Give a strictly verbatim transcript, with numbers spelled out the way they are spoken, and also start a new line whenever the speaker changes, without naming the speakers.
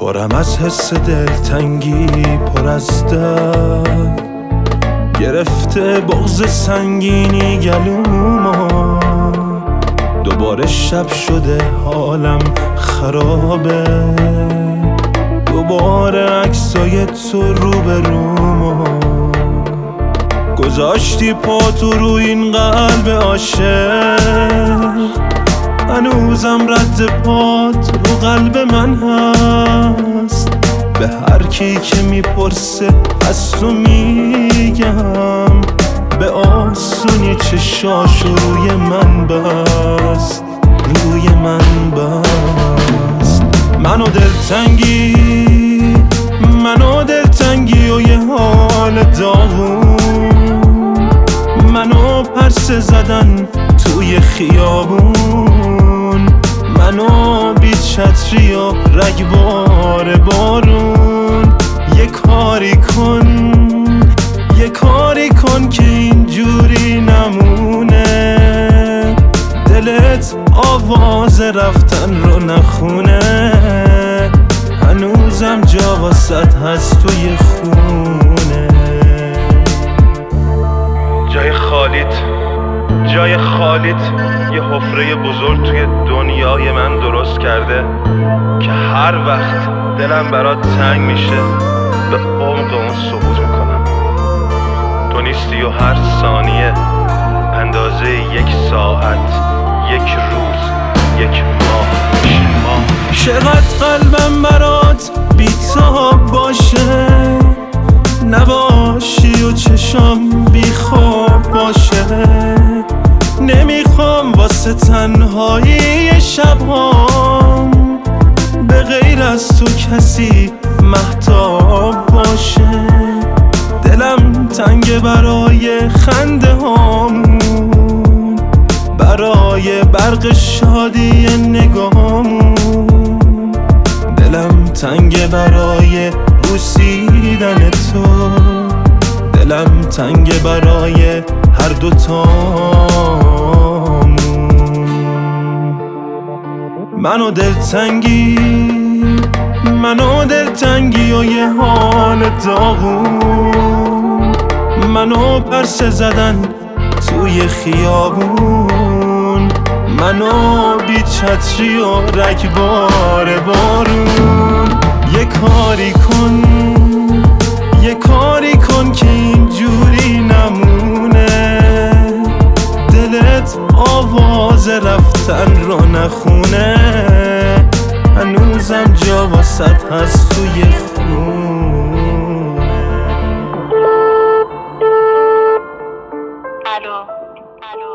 پرم از حس دلتنگی، پر از درد گرفته بغض سنگینی گلومو. دوباره شب شده حالم خرابه، دوباره عکسای تو روبرومو. گذاشتی پاتو رو این قلب عاشق، هنوزم رد پات رو قلب من هست. به هر کی که میپرسه از تو میگم، به آسونی چشاشو روی من بست، روی من بست. منو دلتنگی، منو دلتنگی و یه حال داغون، منو پرسه زدن توی خیابون، منو بی چتری و رگبار بارون. یه کاری کن، یه کاری کن که اینجوری نمونه، دلت آواز رفتن رو نخونه. هنوزم جا واسط هست توی خونه.
جای خالیت، جای خالیت یه حفره بزرگ توی دنیای من درست کرده که هر وقت دلم برات تنگ میشه به عمق اون سقوط میکنم. تو نیستی و هر ثانیه اندازه یک ساعت، یک روز، یک ماه میشه ماه.
چقدر قلبم برات بی‌تاب باشه، نباشی و چشام بی خواب باشه. نمیخوام واسه تنهایی شبهام به غیر از تو کسی مهتاب باشه. دلم تنگ برای خنده هامون، برای برق شادی نگاهمون. دلم تنگ برای بوسیدن تو، دلم تنگ برای هر دوتامون. منو دلتنگی، منو دلتنگی و یه حال داغون، منو پرسه زدن توی خیابون، منو بی چتری و رگبار بارون. یه کاری کن، یه کاری کن که اینجوری نمونه، دلت آواز رفتن رو نخونه. هنوزم جا واسط هست توی خونه.
الو الو